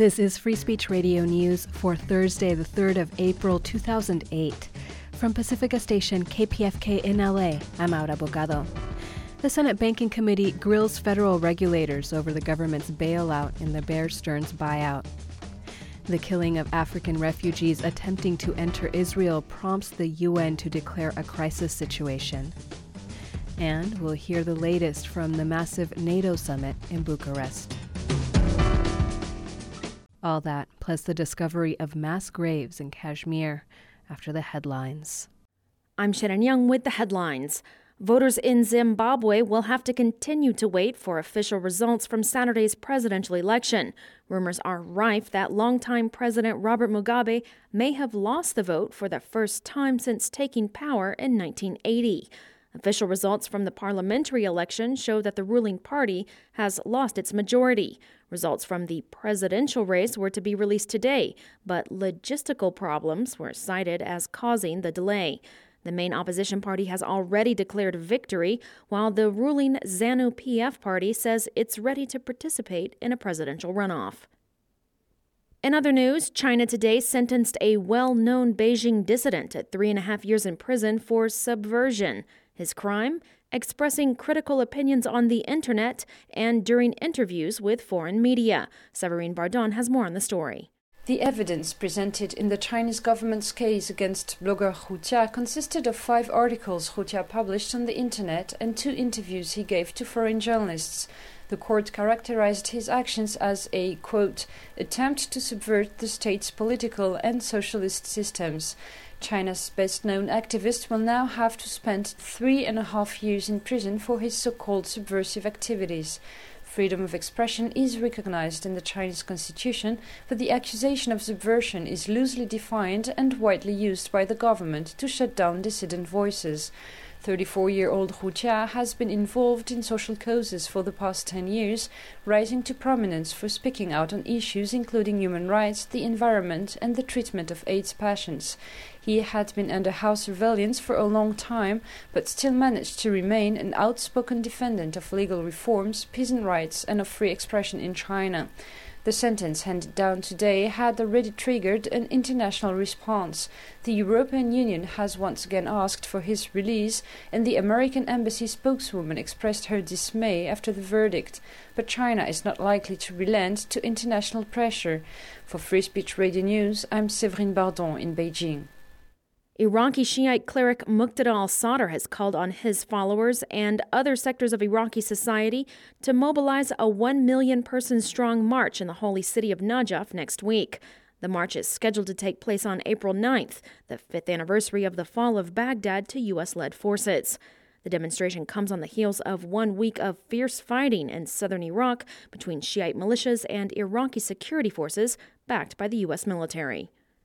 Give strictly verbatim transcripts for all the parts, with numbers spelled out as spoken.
This is Free Speech Radio News for Thursday, the third of April, two thousand eight. From Pacifica Station K P F K in L A, I'm Aura Bocado. The Senate Banking Committee grills federal regulators over the government's bailout in the Bear Stearns buyout. The killing of African refugees attempting to enter Israel prompts the U N to declare a crisis situation. And we'll hear the latest from the massive NATO summit in Bucharest. All that, plus the discovery of mass graves in Kashmir, after the headlines. I'm Sharon Young with the headlines. Voters in Zimbabwe will have to continue to wait for official results from Saturday's presidential election. Rumors are rife that longtime President Robert Mugabe may have lost the vote for the first time since taking power in nineteen eighty. Official results from the parliamentary election show that the ruling party has lost its majority. Results from the presidential race were to be released today, but logistical problems were cited as causing the delay. The main opposition party has already declared victory, while the ruling ZANU-P F party says it's ready to participate in a presidential runoff. In other news, China today sentenced a well-known Beijing dissident to three and a half years in prison for subversion. His crime? Expressing critical opinions on the internet and during interviews with foreign media. Severine Bardon has more on the story. The evidence presented in the Chinese government's case against blogger Hu Jia consisted of five articles Hu Jia published on the internet and two interviews he gave to foreign journalists. The court characterized his actions as a, quote, attempt to subvert the state's political and socialist systems. China's best-known activist will now have to spend three and a half years in prison for his so-called subversive activities. Freedom of expression is recognized in the Chinese constitution, but the accusation of subversion is loosely defined and widely used by the government to shut down dissident voices. thirty-four-year-old Hu Jia has been involved in social causes for the past ten years, rising to prominence for speaking out on issues including human rights, the environment, and the treatment of AIDS patients. He had been under house surveillance for a long time, but still managed to remain an outspoken defendant of legal reforms, peasant rights, and of free expression in China. The sentence handed down today had already triggered an international response. The European Union has once again asked for his release, and the American embassy spokeswoman expressed her dismay after the verdict. But China is not likely to relent to international pressure. For Free Speech Radio News, I'm Séverine Bardon in Beijing. Iraqi Shiite cleric Muqtada al-Sadr has called on his followers and other sectors of Iraqi society to mobilize a one million person strong march in the holy city of Najaf next week. The march is scheduled to take place on April ninth, the fifth anniversary of the fall of Baghdad to U S-led forces. The demonstration comes on the heels of one week of fierce fighting in southern Iraq between Shiite militias and Iraqi security forces backed by the U S military.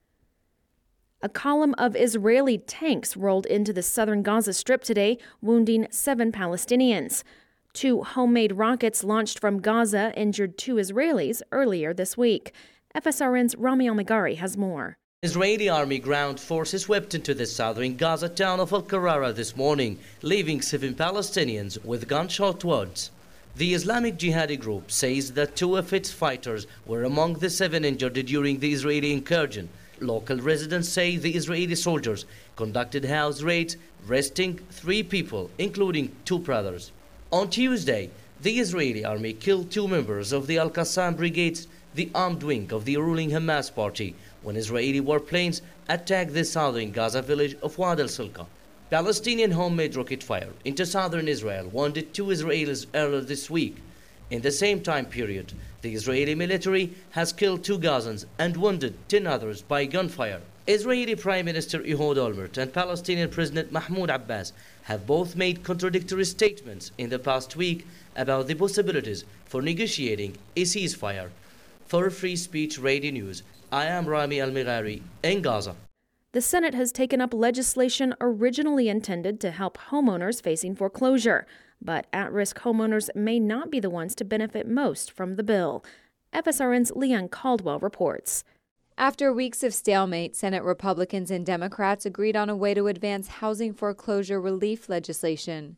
A column of Israeli tanks rolled into the southern Gaza Strip today, wounding seven Palestinians. Two homemade rockets launched from Gaza injured two Israelis earlier this week. F S R N's Rami Al-Megari has more. Israeli army ground forces swept into the southern Gaza town of Al-Qarara this morning, leaving seven Palestinians with gunshot wounds. The Islamic Jihadi group says that two of its fighters were among the seven injured during the Israeli incursion. Local residents say the Israeli soldiers conducted house raids, arresting three people, including two brothers. On Tuesday, the Israeli army killed two members of the Al-Qassam brigades, the armed wing of the ruling Hamas party, when Israeli warplanes attacked the southern Gaza village of Wad al-Silka. Palestinian homemade rocket fire into southern Israel wounded two Israelis earlier this week. In the same time period, the Israeli military has killed two Gazans and wounded ten others by gunfire. Israeli Prime Minister Ehud Olmert and Palestinian President Mahmoud Abbas have both made contradictory statements in the past week about the possibilities for negotiating a ceasefire. For Free Speech Radio News, I am Rami Al-Megari in Gaza. The Senate has taken up legislation originally intended to help homeowners facing foreclosure. But at-risk homeowners may not be the ones to benefit most from the bill. F S R N's Leanne Caldwell reports. After weeks of stalemate, Senate Republicans and Democrats agreed on a way to advance housing foreclosure relief legislation.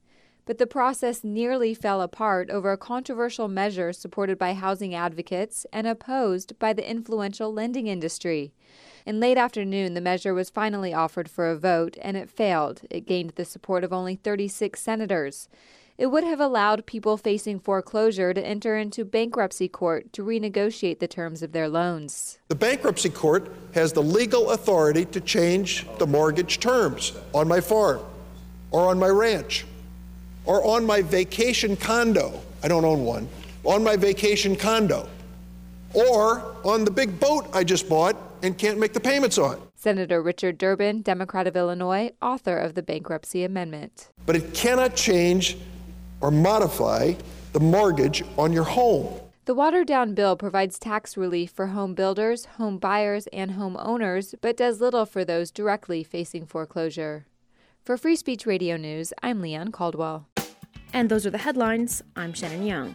But the process nearly fell apart over a controversial measure supported by housing advocates and opposed by the influential lending industry. In late afternoon, the measure was finally offered for a vote, and it failed. It gained the support of only thirty-six senators. It would have allowed people facing foreclosure to enter into bankruptcy court to renegotiate the terms of their loans. The bankruptcy court has the legal authority to change the mortgage terms on my farm, or on my ranch, or on my vacation condo. I don't own one. On my vacation condo, or on the big boat I just bought and can't make the payments on. Senator Richard Durbin, Democrat of Illinois, author of the bankruptcy amendment. But it cannot change or modify the mortgage on your home. The watered-down bill provides tax relief for home builders, home buyers, and homeowners, but does little for those directly facing foreclosure. For Free Speech Radio News, I'm Leanne Caldwell. And those are the headlines. I'm Shannon Young.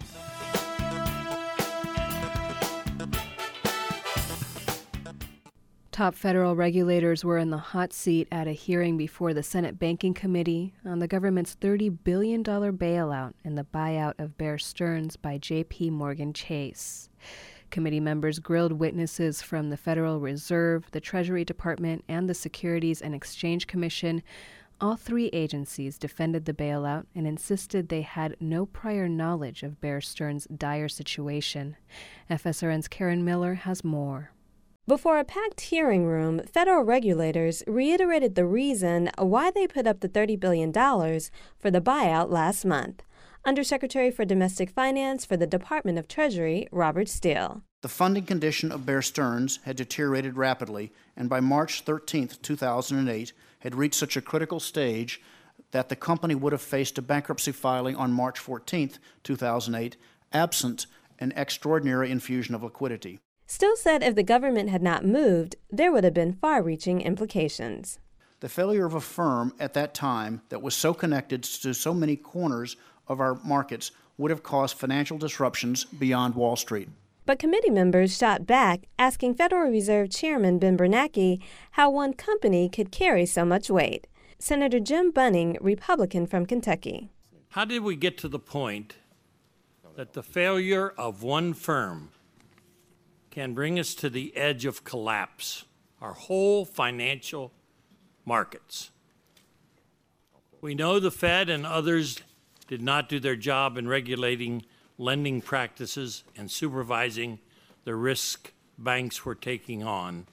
Top federal regulators were in the hot seat at a hearing before the Senate Banking Committee on the government's thirty billion dollars bailout and the buyout of Bear Stearns by J P Morgan Chase. Committee members grilled witnesses from the Federal Reserve, the Treasury Department, and the Securities and Exchange Commission. All three agencies defended the bailout and insisted they had no prior knowledge of Bear Stearns' dire situation. F S R N's Karen Miller has more. Before a packed hearing room, federal regulators reiterated the reason why they put up the thirty billion dollars for the buyout last month. Undersecretary for Domestic Finance for the Department of Treasury, Robert Steele. The funding condition of Bear Stearns had deteriorated rapidly, and by March thirteenth, two thousand eight, had reached such a critical stage that the company would have faced a bankruptcy filing on March fourteenth, two thousand eight, absent an extraordinary infusion of liquidity. Steele said if the government had not moved, there would have been far-reaching implications. The failure of a firm at that time that was so connected to so many corners of our markets would have caused financial disruptions beyond Wall Street. But committee members shot back, asking Federal Reserve Chairman Ben Bernanke how one company could carry so much weight. Senator Jim Bunning, Republican from Kentucky. How did we get to the point that the failure of one firm can bring us to the edge of collapse, our whole financial markets? We know the Fed and others did not do their job in regulating lending practices and supervising the risk banks were taking on.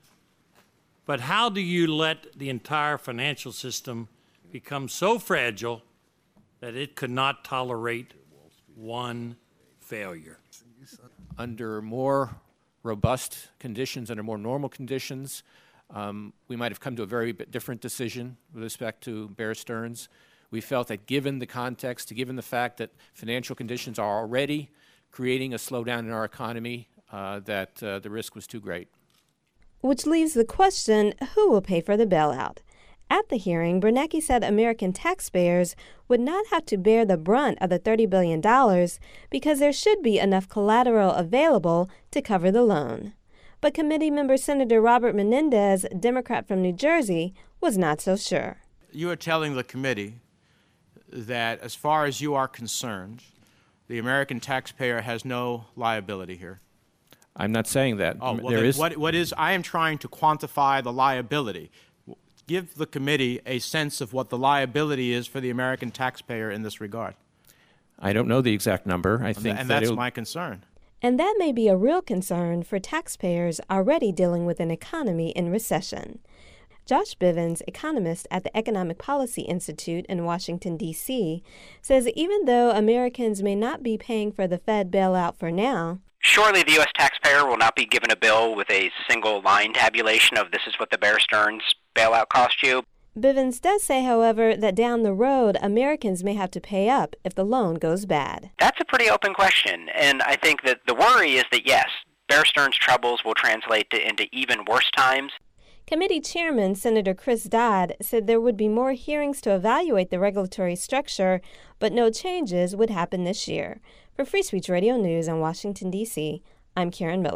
But how do you let the entire financial system become so fragile that it could not tolerate one failure? Under more robust conditions, under more normal conditions, um, we might have come to a very bit different decision with respect to Bear Stearns. We felt that given the context, given the fact that financial conditions are already creating a slowdown in our economy, uh, that uh, the risk was too great. Which leaves the question, who will pay for the bailout? At the hearing, Bernanke said American taxpayers would not have to bear the brunt of the thirty billion dollars because there should be enough collateral available to cover the loan. But committee member Senator Robert Menendez, Democrat from New Jersey, was not so sure. You are telling the committee that as far as you are concerned, the American taxpayer has no liability here. I'm not saying that. Oh, well, there is what, what is, I am trying to quantify the liability. Give the committee a sense of what the liability is for the American taxpayer in this regard. I don't know the exact number. I think and that that's my concern. And that may be a real concern for taxpayers already dealing with an economy in recession. Josh Bivens, economist at the Economic Policy Institute in Washington, D C, says even though Americans may not be paying for the Fed bailout for now, surely the U S taxpayer will not be given a bill with a single line tabulation of this is what the Bear Stearns bailout cost you. Bivens does say, however, that down the road, Americans may have to pay up if the loan goes bad. That's a pretty open question, and I think that the worry is that, yes, Bear Stearns' troubles will translate to, into even worse times. Committee Chairman Senator Chris Dodd said there would be more hearings to evaluate the regulatory structure, but no changes would happen this year. For Free Speech Radio News in Washington, D C, I'm Karen Miller.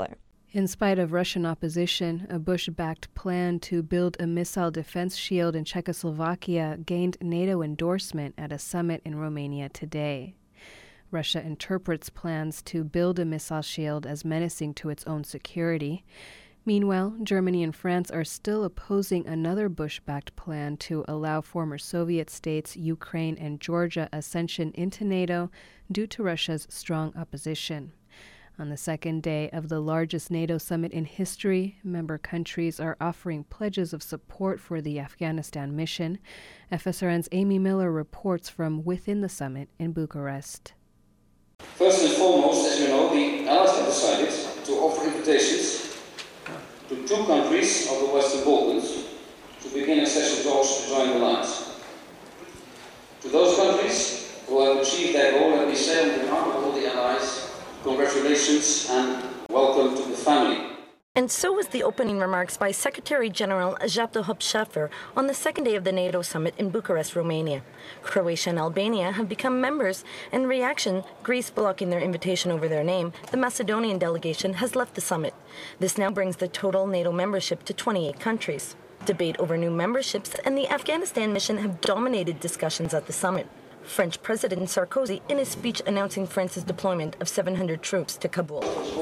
In spite of Russian opposition, a Bush-backed plan to build a missile defense shield in Czechoslovakia gained NATO endorsement at a summit in Romania today. Russia interprets plans to build a missile shield as menacing to its own security. Meanwhile, Germany and France are still opposing another Bush-backed plan to allow former Soviet states, Ukraine and Georgia ascension into NATO due to Russia's strong opposition. On the second day of the largest NATO summit in history, member countries are offering pledges of support for the Afghanistan mission. F S R N's Amy Miller reports from within the summit in Bucharest. First and foremost, as you know, the Allies have decided to offer invitations to two countries of the Western Balkans to begin accession talks to join the alliance. To those countries who have achieved their goal, let me say on behalf of all the allies, congratulations and welcome to the family. And so was the opening remarks by Secretary General Jabdo Hop-Scheffer on the second day of the NATO summit in Bucharest, Romania. Croatia and Albania have become members, and in reaction, Greece blocking their invitation over their name, the Macedonian delegation has left the summit. This now brings the total NATO membership to twenty-eight countries. Debate over new memberships and the Afghanistan mission have dominated discussions at the summit. French President Sarkozy, in his speech announcing France's deployment of seven hundred troops to Kabul.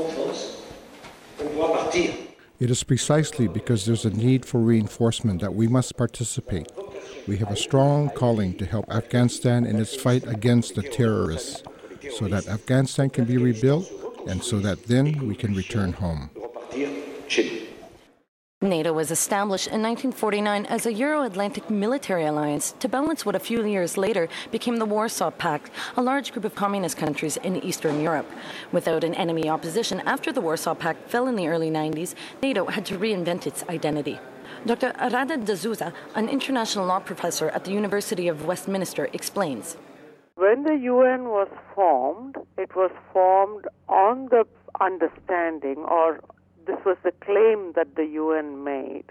It is precisely because there's a need for reinforcement that we must participate. We have a strong calling to help Afghanistan in its fight against the terrorists, so that Afghanistan can be rebuilt and so that then we can return home. NATO was established in nineteen forty-nine as a Euro-Atlantic military alliance to balance what a few years later became the Warsaw Pact, a large group of communist countries in Eastern Europe. Without an enemy opposition after the Warsaw Pact fell in the early nineties, NATO had to reinvent its identity. Doctor Rada D'Souza, an international law professor at the University of Westminster, explains. When the U N was formed, it was formed on the understanding, or this was the claim that the U N made,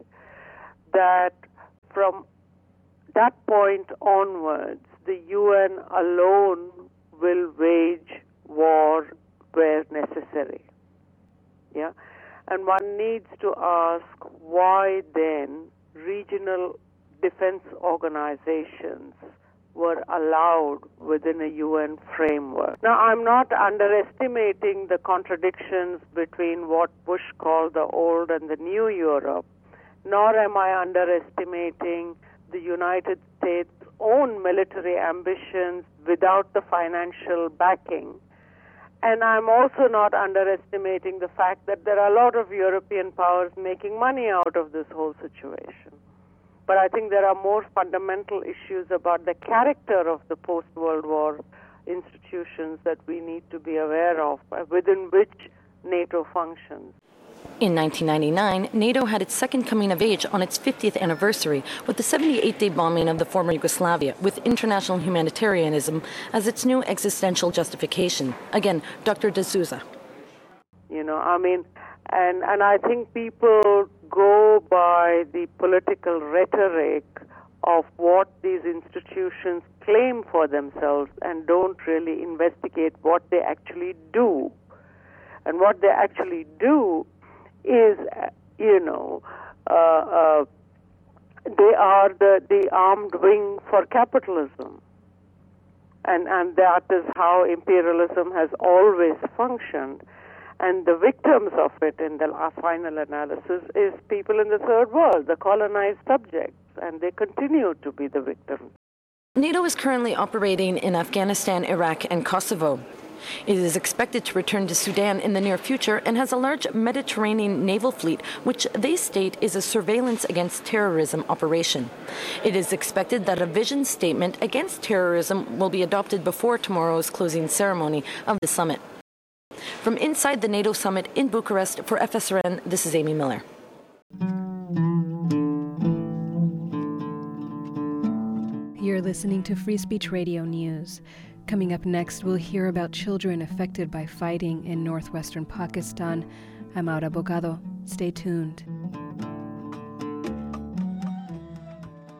that from that point onwards, the U N alone will wage war where necessary. Yeah? And one needs to ask why then regional defense organizations were allowed within a U N framework. Now, I'm not underestimating the contradictions between what Bush called the old and the new Europe, nor am I underestimating the United States' own military ambitions without the financial backing. And I'm also not underestimating the fact that there are a lot of European powers making money out of this whole situation. But I think there are more fundamental issues about the character of the post-World War institutions that we need to be aware of, within which NATO functions. In nineteen ninety-nine, NATO had its second coming of age on its fiftieth anniversary with the seventy-eighth day bombing of the former Yugoslavia, with international humanitarianism as its new existential justification. Again, Doctor D'Souza. You know, I mean, and, and I think people go by the political rhetoric of what these institutions claim for themselves and don't really investigate what they actually do. And what they actually do is, you know, uh, uh, they are the, the armed wing for capitalism. And, and that is how imperialism has always functioned. And the victims of it in the final analysis is people in the third world, the colonized subjects, and they continue to be the victims. NATO is currently operating in Afghanistan, Iraq, and Kosovo. It is expected to return to Sudan in the near future and has a large Mediterranean naval fleet, which they state is a surveillance against terrorism operation. It is expected that a vision statement against terrorism will be adopted before tomorrow's closing ceremony of the summit. From inside the NATO summit in Bucharest, for F S R N, this is Amy Miller. You're listening to Free Speech Radio News. Coming up next, we'll hear about children affected by fighting in northwestern Pakistan. I'm Aura Bogado. Stay tuned.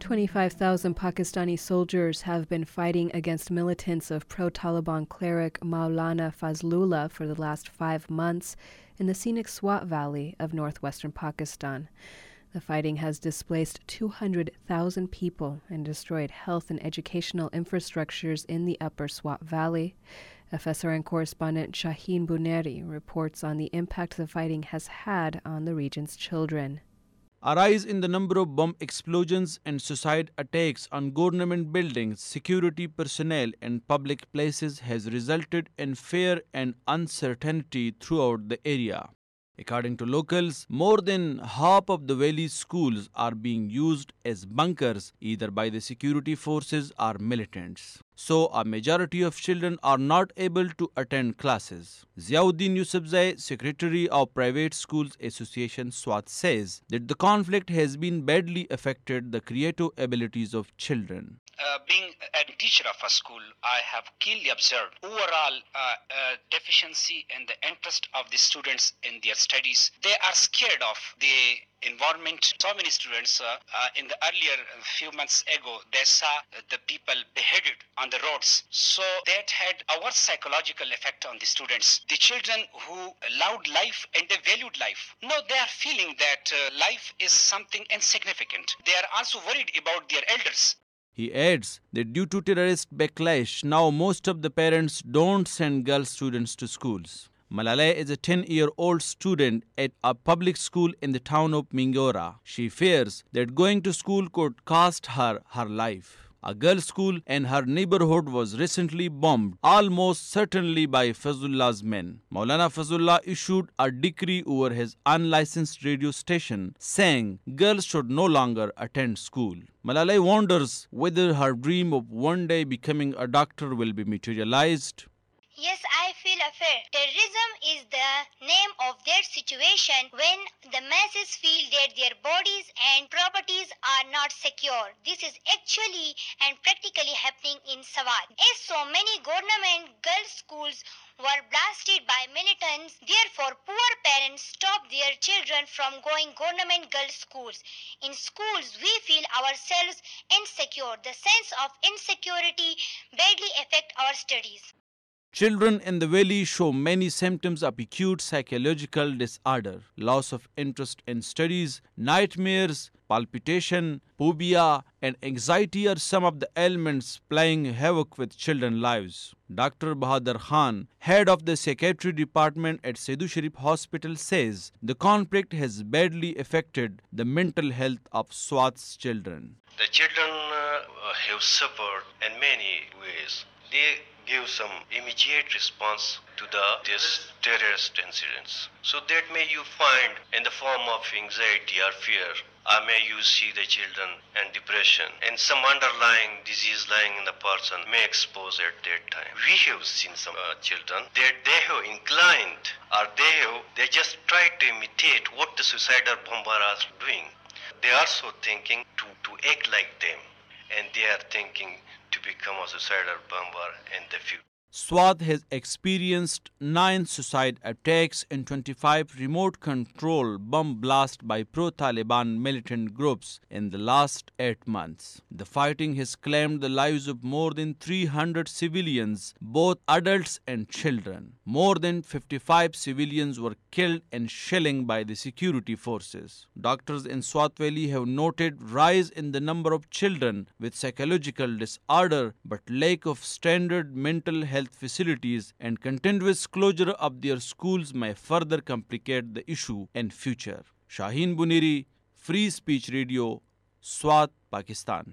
twenty-five thousand Pakistani soldiers have been fighting against militants of pro-Taliban cleric Maulana Fazlullah for the last five months in the scenic Swat Valley of northwestern Pakistan. The fighting has displaced two hundred thousand people and destroyed health and educational infrastructures in the upper Swat Valley. F S R N correspondent Shaheen Buneri reports on the impact the fighting has had on the region's children. A rise in the number of bomb explosions and suicide attacks on government buildings, security personnel, and public places has resulted in fear and uncertainty throughout the area. According to locals, more than half of the valley's schools are being used as bunkers either by the security forces or militants. So, a majority of children are not able to attend classes. Ziauddin Yousafzai, secretary of Private Schools Association SWAT, says that the conflict has been badly affected the creative abilities of children. Uh, being a teacher of a school, I have keenly observed overall uh, uh, deficiency in the interest of the students in their studies. They are scared of the environment. So many students uh, uh, in the earlier uh, few months ago, they saw the people beheaded on the roads. So that had a worse psychological effect on the students. The children who loved life and they valued life, now they are feeling that uh, life is something insignificant. They are also worried about their elders. He adds that due to terrorist backlash, now most of the parents don't send girl students to schools. Malala is a ten-year-old student at a public school in the town of Mingora. She fears that going to school could cost her her life. A girls' school in her neighborhood was recently bombed, almost certainly by Fazlullah's men. Maulana Fazlullah issued a decree over his unlicensed radio station, saying girls should no longer attend school. Malala wonders whether her dream of one day becoming a doctor will be materialized. Yes, I feel afraid. Terrorism is the name of their situation when the masses feel that their bodies and properties are not secure. This is actually and practically happening in Swat. As so many government girls' schools were blasted by militants, therefore poor parents stop their children from going government girls' schools. In schools, we feel ourselves insecure. The sense of insecurity badly affects our studies. Children in the valley show many symptoms of acute psychological disorder, loss of interest in studies, nightmares, palpitation, phobia, and anxiety are some of the ailments playing havoc with children's lives. Doctor Bahadur Khan, head of the psychiatry department at Seydou Sharif Hospital, says the conflict has badly affected the mental health of Swat's children. The children uh, have suffered in many ways. They give some immediate response to the this terrorist incidents. So that may you find in the form of anxiety or fear, or may you see the children and depression and some underlying disease lying in the person may expose at that time. We have seen some uh, children that they have inclined or they have they just try to imitate what the suicidal bomber are doing. They are also thinking to, to act like them, and they are thinking to become a suicidal bomber in the future. Swat has experienced nine suicide attacks and twenty-five remote control bomb blasts by pro-Taliban militant groups in the last eight months. The fighting has claimed the lives of more than three hundred civilians, both adults and children. More than fifty-five civilians were killed in shelling by the security forces. Doctors in Swat Valley have noted rise in the number of children with psychological disorder but lack of standard mental health facilities and continuous closure of their schools may further complicate the issue in future. Shaheen Buneri, Free Speech Radio, Swat, Pakistan.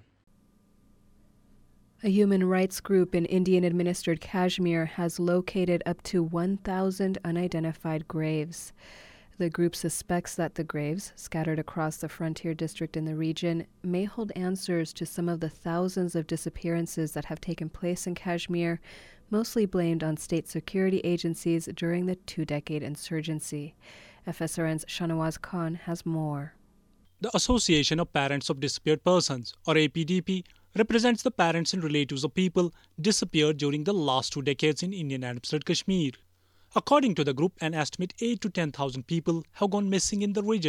A human rights group in Indian-administered Kashmir has located up to one thousand unidentified graves. The group suspects that the graves, scattered across the frontier district in the region, may hold answers to some of the thousands of disappearances that have taken place in Kashmir, mostly blamed on state security agencies during the two-decade insurgency. F S R N's Shanawaz Khan has more. The Association of Parents of Disappeared Persons, or A P D P, represents the parents and relatives of people disappeared during the last two decades in Indian-administered Kashmir. According to the group, an estimate eight to ten thousand people have gone missing in the region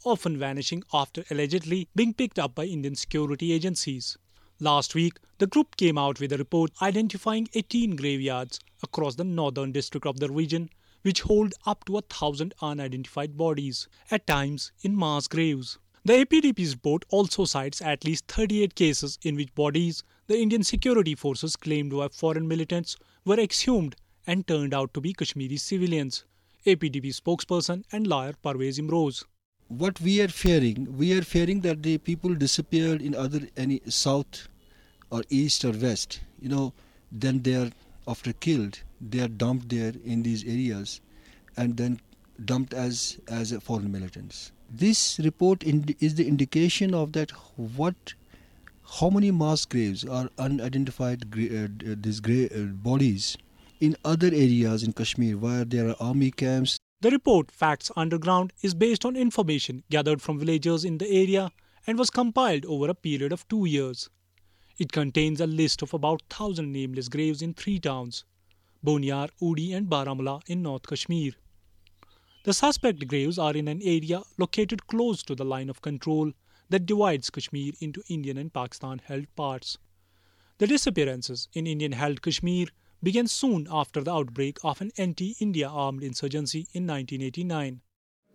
often vanishing after allegedly being picked up by Indian security agencies. Last week, the group came out with a report identifying eighteen graveyards across the northern district of the region, which hold up to a thousand unidentified bodies, at times in mass graves. The A P D P's report also cites at least thirty-eight cases in which bodies the Indian security forces claimed to have foreign militants were exhumed and turned out to be Kashmiri civilians. A P D P spokesperson and lawyer Parvez Imroz. What we are fearing, we are fearing that the people disappeared in other any south or east or west. You know, then they are after killed, they are dumped there in these areas, and then dumped as as foreign militants. This report ind- is the indication of that. What, how many mass graves are unidentified gra- uh, these gra- uh, bodies in other areas in Kashmir where there are army camps. The report, Facts Underground, is based on information gathered from villagers in the area and was compiled over a period of two years. It contains a list of about one thousand nameless graves in three towns, Boniar, Udi and Baramulla in North Kashmir. The suspect graves are in an area located close to the line of control that divides Kashmir into Indian and Pakistan-held parts. The disappearances in Indian-held Kashmir began soon after the outbreak of an anti-India armed insurgency in nineteen eighty-nine.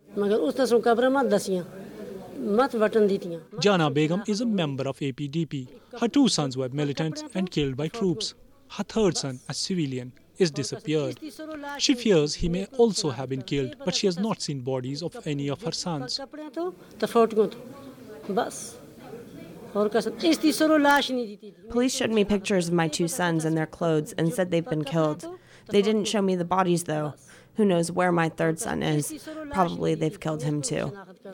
Jana Begum is a member of A P D P. Her two sons were militants and killed by troops. Her third son, a civilian, is disappeared. She fears he may also have been killed, but she has not seen bodies of any of her sons. Police showed me pictures of my two sons and their clothes and said they've been killed. They didn't show me the bodies, though. Who knows where my third son is? Probably they've killed him, too.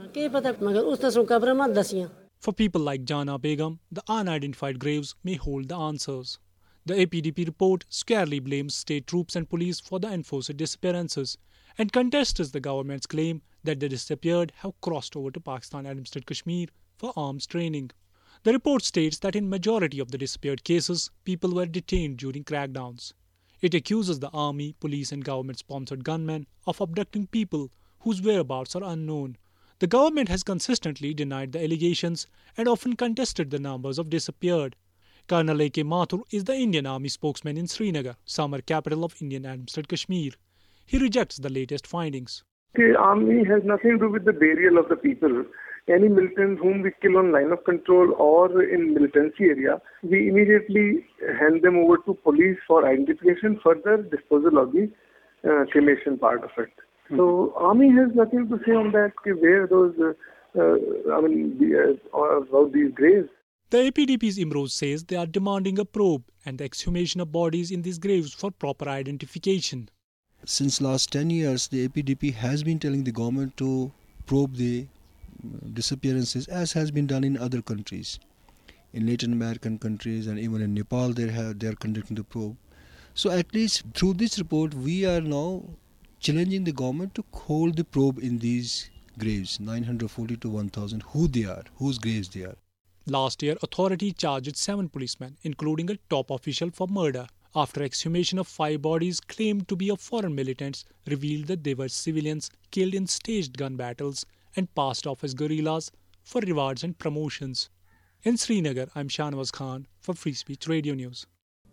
For people like Jana Begum, the unidentified graves may hold the answers. The A P D P report squarely blames state troops and police for the enforced disappearances and contests the government's claim that the disappeared have crossed over to Pakistan-administered Kashmir for arms training. The report states that in majority of the disappeared cases, people were detained during crackdowns. It accuses the army, police and government-sponsored gunmen of abducting people whose whereabouts are unknown. The government has consistently denied the allegations and often contested the numbers of disappeared. Colonel A K Mathur is the Indian Army spokesman in Srinagar, summer capital of Indian-administered Kashmir. He rejects the latest findings. The army has nothing to do with the burial of the people. Any militants whom we kill on line of control or in militancy area, we immediately hand them over to police for identification, further disposal of the uh, cremation part of it. Mm-hmm. So army has nothing to say on that, where those, uh, uh, I mean, the, uh, about these graves. The A P D P's Imroz says they are demanding a probe and the exhumation of bodies in these graves for proper identification. Since last ten years, the A P D P has been telling the government to probe the disappearances, as has been done in other countries. In Latin American countries and even in Nepal, they have they are conducting the probe. So at least through this report, we are now challenging the government to hold the probe in these graves, nine hundred forty to one thousand, who they are, whose graves they are. Last year, authorities charged seven policemen, including a top official, for murder, after exhumation of five bodies claimed to be of foreign militants revealed that they were civilians killed in staged gun battles and passed off as guerrillas for rewards and promotions. In Srinagar, I'm Shahnawaz Khan for Free Speech Radio News.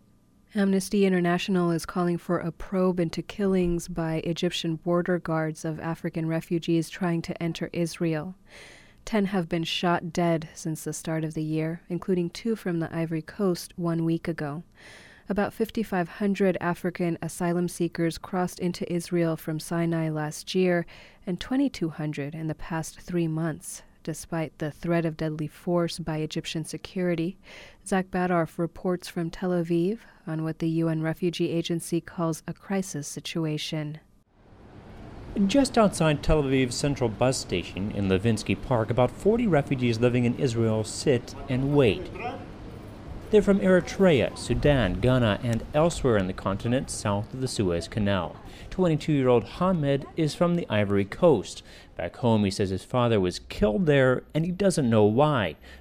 Amnesty International is calling for a probe into killings by Egyptian border guards of African refugees trying to enter Israel. Ten have been shot dead since the start of the year, including two from the Ivory Coast one week ago. About fifty-five hundred African asylum seekers crossed into Israel from Sinai last year and twenty-two hundred in the past three months, despite the threat of deadly force by Egyptian security. Zach Badarf reports from Tel Aviv on what the U N Refugee Agency calls a crisis situation. Just outside Tel Aviv's central bus station in Levinsky Park, about forty refugees living in Israel sit and wait. They're from Eritrea, Sudan, Ghana, and elsewhere in the continent south of the Suez Canal. twenty-two-year-old Hamed is from the Ivory Coast. Back home, he says his father was killed there, and he doesn't know why.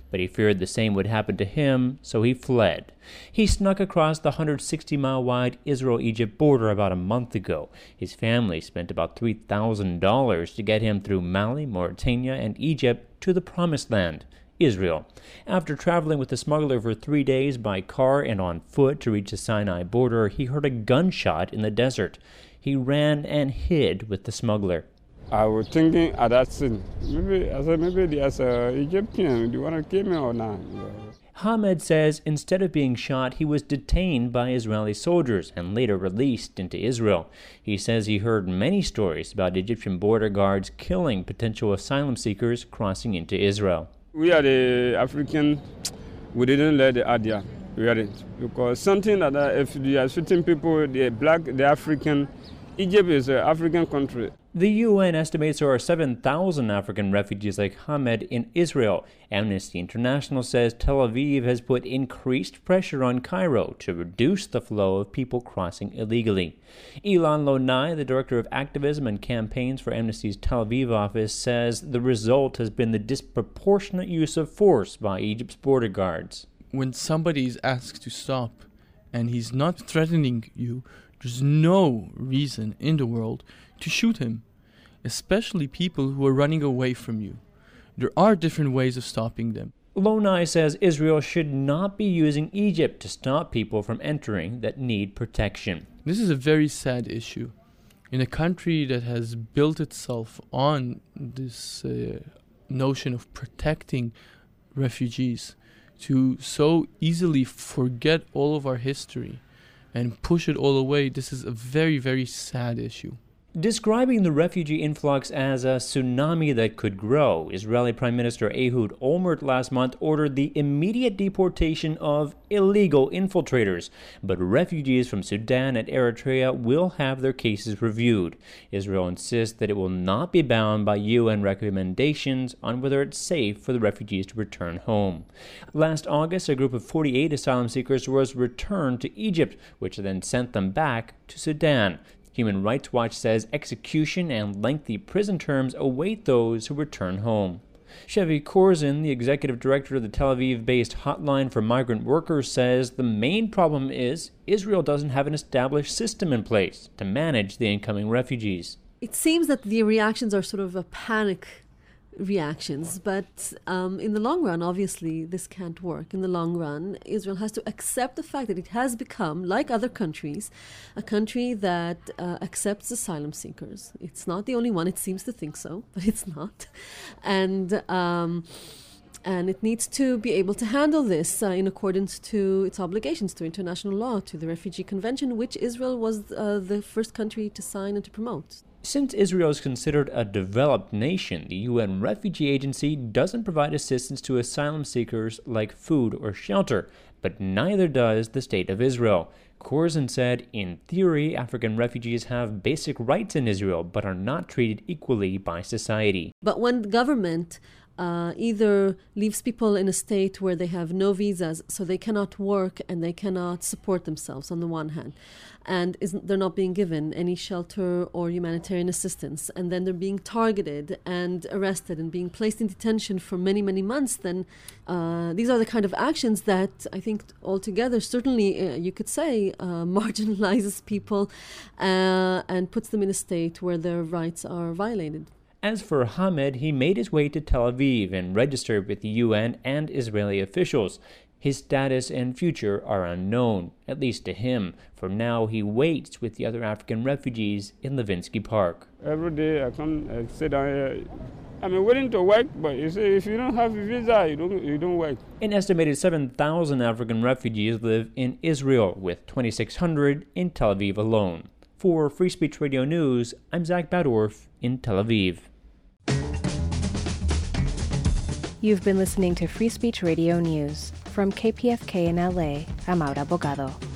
but he feared the same would happen to him, so he fled. He snuck across the one hundred sixty mile wide Israel-Egypt border about a month ago. His family spent about three thousand dollars to get him through Mali, Mauritania, and Egypt to the Promised Land, Israel. After traveling with the smuggler for three days by car and on foot to reach the Sinai border, he heard a gunshot in the desert. He ran and hid with the smuggler. I was thinking at that scene, maybe I said maybe there's an Egyptian. Do you want to kill me or not? Yeah. Hamed says instead of being shot, he was detained by Israeli soldiers and later released into Israel. He says he heard many stories about Egyptian border guards killing potential asylum seekers crossing into Israel. We are the African, we didn't let the Adia, we are it. Because something that uh, if they are shooting people, the black, the African, Egypt is an African country. The U N estimates there are seven thousand African refugees like Hamed in Israel. Amnesty International says Tel Aviv has put increased pressure on Cairo to reduce the flow of people crossing illegally. Ilan Lonai, the director of activism and campaigns for Amnesty's Tel Aviv office, says the result has been the disproportionate use of force by Egypt's border guards. When somebody is asked to stop and he's not threatening you, there's no reason in the world to shoot him, especially people who are running away from you. There are different ways of stopping them. Lonai says Israel should not be using Egypt to stop people from entering that need protection. This is a very sad issue. In a country that has built itself on this uh, notion of protecting refugees, to so easily forget all of our history and push it all away, this is a very, very sad issue. Describing the refugee influx as a tsunami that could grow, Israeli Prime Minister Ehud Olmert last month ordered the immediate deportation of illegal infiltrators. But refugees from Sudan and Eritrea will have their cases reviewed. Israel insists that it will not be bound by U N recommendations on whether it's safe for the refugees to return home. Last August, a group of forty-eight asylum seekers was returned to Egypt, which then sent them back to Sudan. Human Rights Watch says execution and lengthy prison terms await those who return home. Chevy Corzin, the executive director of the Tel Aviv-based Hotline for Migrant Workers, says the main problem is Israel doesn't have an established system in place to manage the incoming refugees. It seems that the reactions are sort of a panic reactions, but um, in the long run, obviously, this can't work. In the long run, Israel has to accept the fact that it has become, like other countries, a country that uh, accepts asylum seekers. It's not the only one. It seems to think so, but it's not. And um, and it needs to be able to handle this uh, in accordance to its obligations to international law, to the Refugee Convention, which Israel was uh, the first country to sign and to promote. Since Israel is considered a developed nation, the U N Refugee Agency doesn't provide assistance to asylum seekers like food or shelter, but neither does the State of Israel. Corzin said, in theory, African refugees have basic rights in Israel, but are not treated equally by society. But when the government uh, either leaves people in a state where they have no visas, so they cannot work and they cannot support themselves on the one hand, and isn't, they're not being given any shelter or humanitarian assistance, and then they're being targeted and arrested and being placed in detention for many, many months, then uh, these are the kind of actions that I think altogether, certainly uh, you could say, uh, marginalizes people uh, and puts them in a state where their rights are violated. As for Hamed, he made his way to Tel Aviv and registered with the U N and Israeli officials. His status and future are unknown, at least to him. For now, he waits with the other African refugees in Levinsky Park. Every day I come and sit down here. I'm willing to work, but you see, if you don't have a visa, you don't, you don't work. An estimated seven thousand African refugees live in Israel, with twenty-six hundred in Tel Aviv alone. For Free Speech Radio News, I'm Zach Badorf in Tel Aviv. You've been listening to Free Speech Radio News. From K P F K in L A, I'm Aura Bogado.